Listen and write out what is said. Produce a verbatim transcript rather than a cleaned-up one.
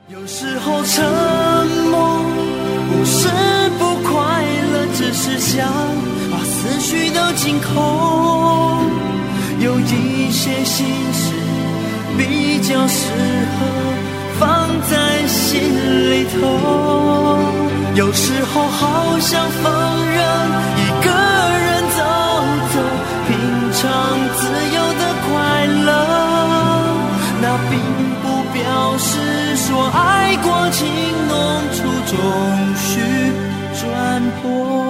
有时候沉默不是不快乐，只是想把思绪都清空。有一些心事比较适合放在心里头，有时候好想放任一个人走走，品尝自由的快乐，那并不表示说爱过情浓处终须转破。